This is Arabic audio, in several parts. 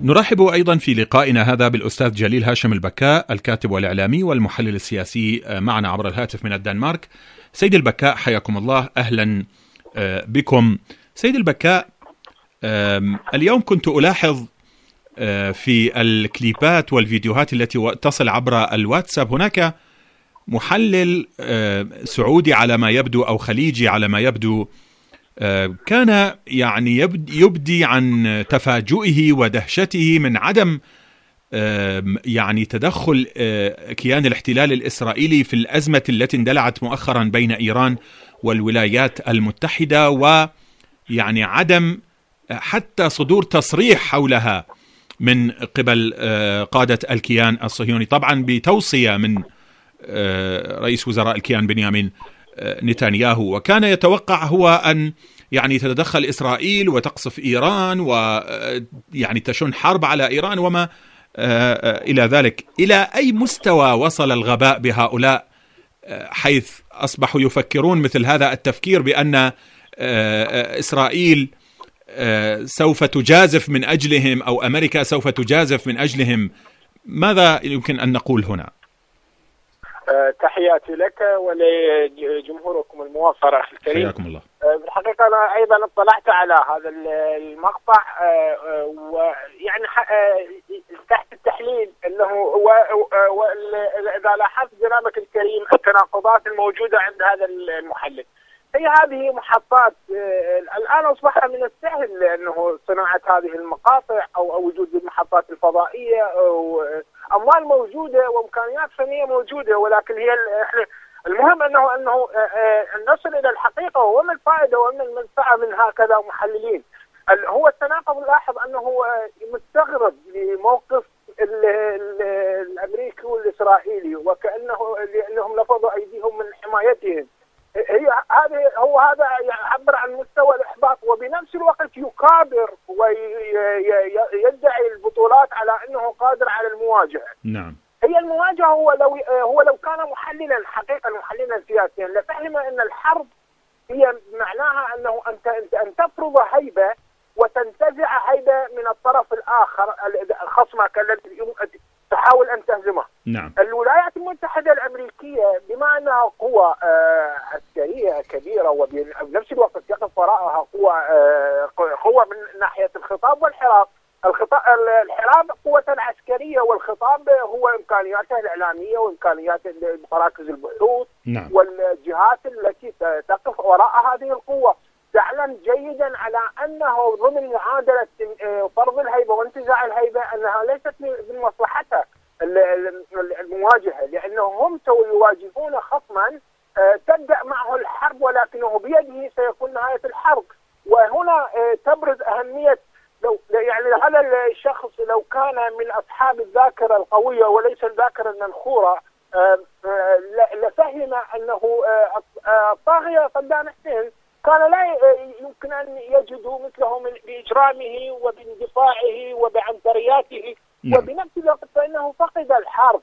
نرحب أيضا في لقائنا هذا بالأستاذ جليل هاشم البكاء، الكاتب والإعلامي والمحلل السياسي، معنا عبر الهاتف من الدنمارك. سيد البكاء حياكم الله، أهلا بكم. سيد البكاء، اليوم كنت ألاحظ في الكليبات والفيديوهات التي تصل عبر الواتساب هناك محلل سعودي على ما يبدو أو خليجي على ما يبدو، كان يعني يبدي عن تفاجؤه ودهشته من عدم يعني تدخل كيان الاحتلال الإسرائيلي في الأزمة التي اندلعت مؤخرا بين إيران والولايات المتحدة، ويعني عدم حتى صدور تصريح حولها من قبل قادة الكيان الصهيوني، طبعا بتوصية من رئيس وزراء الكيان بنيامين نتنياهو. وكان يتوقع هو أن يعني تتدخل إسرائيل وتقصف إيران ويعني تشن حرب على إيران وما إلى ذلك. إلى أي مستوى وصل الغباء بهؤلاء حيث أصبحوا يفكرون مثل هذا التفكير بأن إسرائيل سوف تجازف من أجلهم أو أمريكا سوف تجازف من أجلهم؟ ماذا يمكن أن نقول هنا؟ تحياتي لك ولجمهوركم الموفر أخي الكريم. حياكم الله. بالحقيقة أنا أيضا اطلعت على هذا المقطع، ويعني تحت التحليل أنه إذا لاحظت جنابك الكريم التناقضات الموجودة عند هذا المحلل، هي هذه محطات الآن أصبح من السهل أنه صناعة هذه المقاطع أو وجود المحطات الفضائية، أموال موجودة وإمكانيات فنية موجودة، ولكن هي المهم أنه نصل إلى الحقيقة وما الفائدة وما المنفعة من هكذا محللين. هو التناقض اللاحظ أنه مستغرب لموقف الأمريكي والإسرائيلي، وكأنه لأنهم نفضوا أيديهم من حمايتهم. هذا يعبر عن مستوى الإحباط، وبنفس الوقت يكابر ويدعي البطولات على أنه قادر على المواجهة. نعم. هي المواجهة هو لو كان محللا حقيقة محللا سياسيا لفهم أن الحرب هي معناها أنه أن تفرض هيبة وتنتزع هيبة من الطرف الآخر خصمك الذي تحاول أن تهزمه. نعم. الولايات المتحدة الأمريكية بما أنها قوة عسكرية كبيرة وبنفس الوقت يقف وراءها قوة من ناحية الخطاب والحراب. الحراب قوة عسكرية، والخطاب هو إمكانياته الإعلامية وإمكانيات مراكز البحوث. نعم. والجهات التي تقف وراء هذه القوة تعلم جيدا على أنه ضمن معادلة فرض الهيبة وانتزاع الهيبة أنها ليست من مصلحتها المواجهة، لأنهم هم يواجهون خصما تبدأ معه الحرب ولكنه بيده سيكون نهاية الحرب. وهنا تبرز أهمية يعني هذا الشخص لو كان من أصحاب الذاكرة القوية وليس الذاكرة المنخورة لفهم أنه الطاغية صدام حسين كان لا يمكن أن يجدوا مثله بإجرامه وباندفاعه وبعنترياته. وبنفس الوقت فإنه فقد الحرب،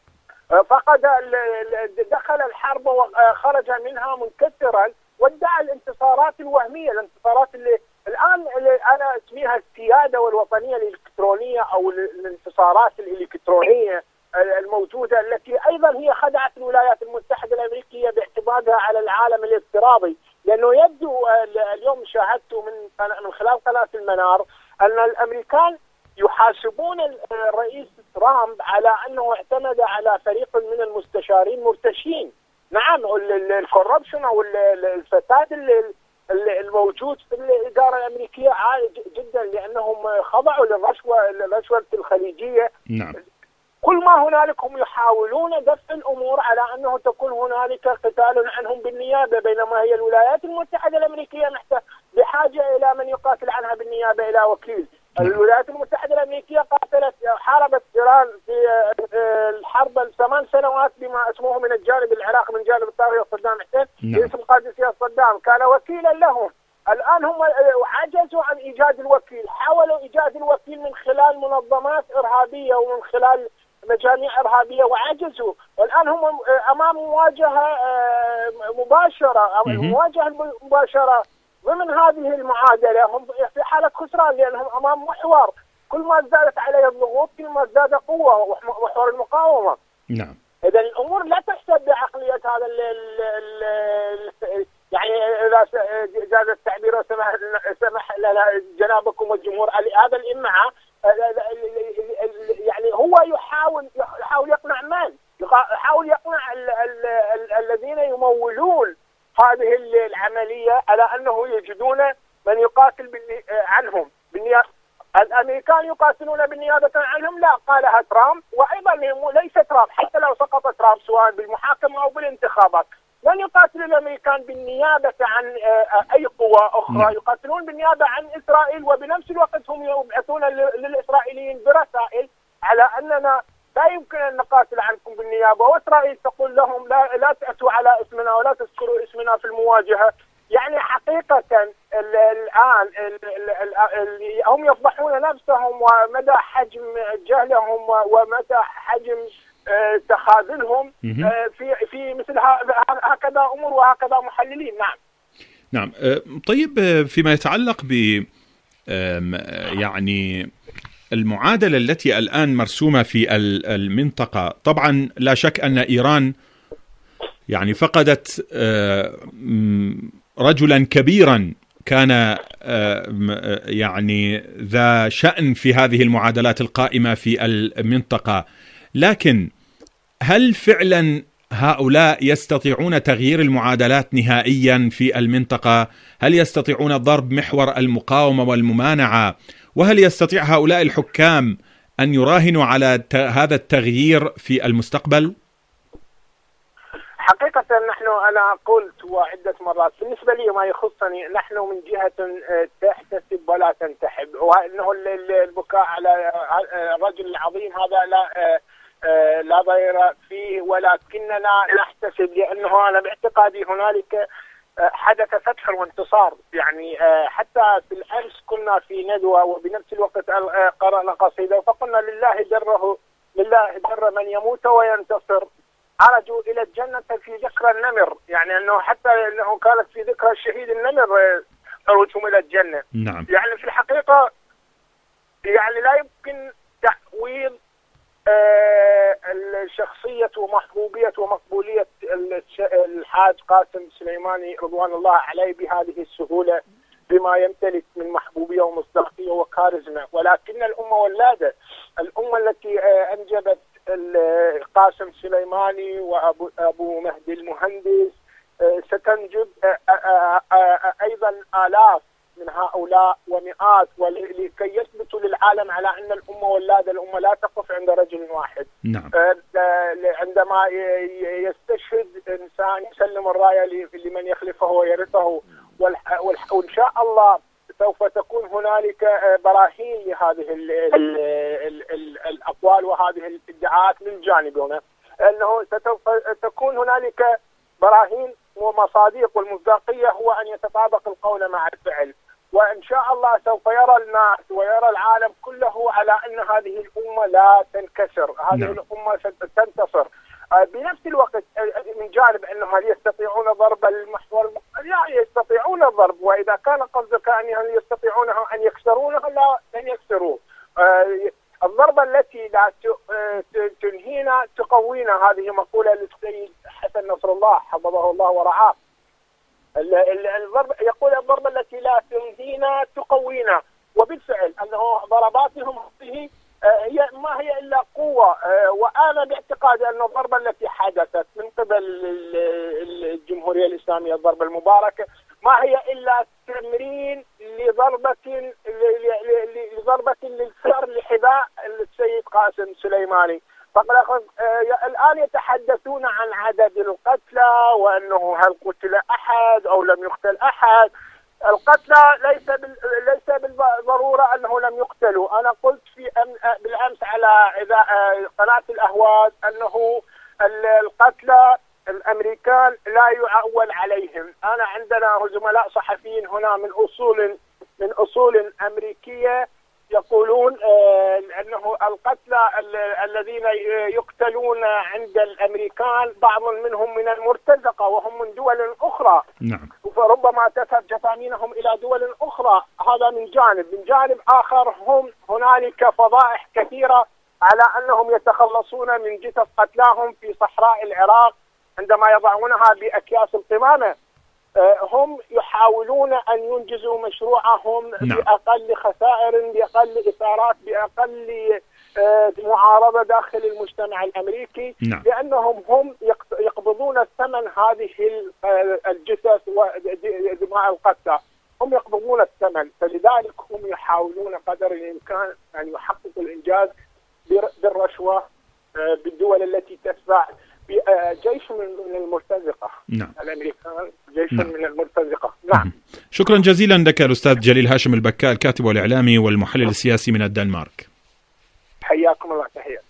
دخل الحرب وخرج منها منكسرا وادعى الانتصارات الوهمية، الانتصارات اللي الآن أنا اسميها السيادة والوطنية الإلكترونية أو الانتصارات الإلكترونية الموجودة، التي أيضا هي خدعت الولايات المتحدة الأمريكية باعتمادها على العالم الافتراضي. لأنه يبدو اليوم شاهدت من خلال قناة المنار أن الأمريكان يحاسبون الرئيس ترامب على أنه اعتمد على فريق من المستشارين مرتشين. نعم، الكوربشن أو الفساد الموجود في الإدارة الأمريكية عالي جدا، لأنهم خضعوا للرشوة الخليجية. نعم. كل ما هنالك هم يحاولون دفع الأمور على أنه تكون هنالك قتال عنهم بالنيابة، بينما هي الولايات المتحدة الأمريكية بحاجة إلى من يقاتل عنها بالنيابة، إلى وكيل. الولايات المتحدة الأمريكية حاربت إيران في الحرب 8 سنوات بما اسمه من الجانب العراقي من جانب الطاغية صدام حسين باسم قادسية صدام، كان وكيلا لهم. الآن هم عجزوا عن إيجاد الوكيل، حاولوا إيجاد الوكيل من خلال منظمات إرهابية ومن خلال مجاميع إرهابية وعجزوا، والآن هم أمام مواجهة مباشرة. المواجهة المباشرة ضمن هذه المعادلة هم في حالة خسران، لأنهم أمام محور كل ما ازدادت عليه الضغوط كل ما ازداد قوة وحور المقاومة. نعم. إذا الأمور لا تحسب بعقلية هذا يعني إذا جاز التعبير وسمح لنا جنابكم والجمهور هذا الإمعة، يعني هو يحاول يقنع من؟ يحاول يقنع الذين يمولون هذه العملية على أنه يجدون من يقاتل عنهم بالنيابة. الأمريكان يقاتلون بالنيابة عنهم؟ لا، قالها ترامب، وأيضا ليس ترامب، حتى لو سقط ترامب سواء بالمحاكمة أو بالانتخابات لن يقاتل الأمريكان بالنيابة عن أي قوى أخرى، يقاتلون بالنيابة عن إسرائيل، وبنفس الوقت هم يبعثون للإسرائيليين برسائل على أننا لا يمكن أن نقاتل عنكم بالنيابة، وإسرائيل تقول لهم لا تأتوا على اسمنا ولا تذكروا اسمنا في المواجهة. يعني حقيقة الآن هم يفضحون نفسهم ومدى حجم جهلهم ومدى حجم تخاذلهم في مثل هكذا أمور وهكذا محللين. نعم. طيب، فيما يتعلق ب يعني المعادلة التي الآن مرسومة في المنطقة، طبعا لا شك أن إيران يعني فقدت رجلا كبيرا كان يعني ذا شأن في هذه المعادلات القائمة في المنطقة، لكن هل فعلا هؤلاء يستطيعون تغيير المعادلات نهائيا في المنطقة؟ هل يستطيعون ضرب محور المقاومة والممانعة؟ وهل يستطيع هؤلاء الحكام أن يراهنوا على هذا التغيير في المستقبل؟ حقيقة أنا قلت وعدة مرات بالنسبة لي ما يخصني، نحن من جهة تحتسب ولا تنتحب، وأنه البكاء على الرجل العظيم هذا لا ضير فيه، ولكننا نحتسب لأنه أنا باعتقادي هنالك حدث فتح وانتصار. يعني حتى في الأمس كنا في ندوة وبنفس الوقت قرأنا قصيدة فقلنا لله در من يموت وينتصر، عرجوا إلى الجنة في ذكرى النمر، يعني أنه حتى أنه كانت في ذكرى الشهيد النمر خروجهم إلى الجنة. نعم. يعني في الحقيقة يعني لا يمكن تعويض الشخصية ومحبوبية ومقبولية الحاج قاسم سليماني رضوان الله عليه بهذه السهولة بما يمتلك من محبوبية ومصداقية وكاريزما، ولكن الأمة ولادة، الأمة التي أنجبت قاسم سليماني وأبو مهدي المهندس ستنجب أيضا آلاف من هؤلاء ومئات، ولكي يثبتوا للعالم على أن الأمة ولادة، الأمة لا تقف عند رجل واحد. نعم. عندما يستشهد إنسان يسلم الراية لمن يخلفه ويرثه، وإن شاء الله سوف تكون هنالك براهين لهذه الأقوال وهذه الادعاءات من جانبنا، أنه ستكون هنالك براهين ومصادق، والمصداقية هو أن يتطابق القول مع الفعل، وإن شاء الله سوف يرى الناس ويرى العالم كله على أن هذه الأمة لا تنكسر، هذه الأمة ستنتصر. بنفس الوقت من جانب أنهم هل يستطيعون ضرب المحور؟ لا يستطيعون الضرب، وإذا كان قصدك أن يستطيعون أن يكسرونه لا لن يكسروه. الضربة التي لا تنهينا تقوينا، هذه مقولة للسيد حسن نصر الله حفظه الله ورعاه. يقول الضربة التي لا تنهينا تقوينا، وبالفعل أنه ضرباتهم هذه ما هي إلا قوة. وأنا باعتقادي أن الضربة التي حدثت من قبل الجمهورية الإسلامية، الضربة المباركة، ما هي إلا تمرين لضربة للسر لحذاء السيد قاسم سليماني. الآن يتحدثون عن عدد القتلى وأنه هل قتل أحد أو لم يقتل أحد. القتلى ليس بالضرورة أنه لم يقتلوا. أنا قلت بالأمس على قناة الأهواز أنه القتلى الأمريكان لا يعول عليهم. أنا عندنا زملاء صحفيين هنا من أصول أمريكية يقولون أنه القتلى الذين يقتلون عند الأمريكان بعض منهم من المرتزقة وهم من دول أخرى. نعم. فربما تذهب جثامينهم إلى دول أخرى. هذا من جانب آخر هم هنالك فضائح كثيرة على أنهم يتخلصون من جثث قتلاهم في صحراء العراق عندما يضعونها بأكياس القمامة. هم يحاولون أن ينجزوا مشروعهم بأقل خسائر، بأقل إثارات، بأقل معارضة داخل المجتمع الأمريكي، لأنهم هم يقبضون الثمن هذه الجثث ودماء القتلى، هم يقبضون الثمن، فلذلك هم يحاولون قدر الإمكان أن يحققوا الإنجاز بالرشوة بالدول التي تتبع جيش من المرتزقة. الأمريكان جيش من المرتزقة. شكرا جزيلا لك الأستاذ جليل هاشم البكاء، الكاتب والإعلامي والمحلل السياسي من الدنمارك. حياكم الله. تحية.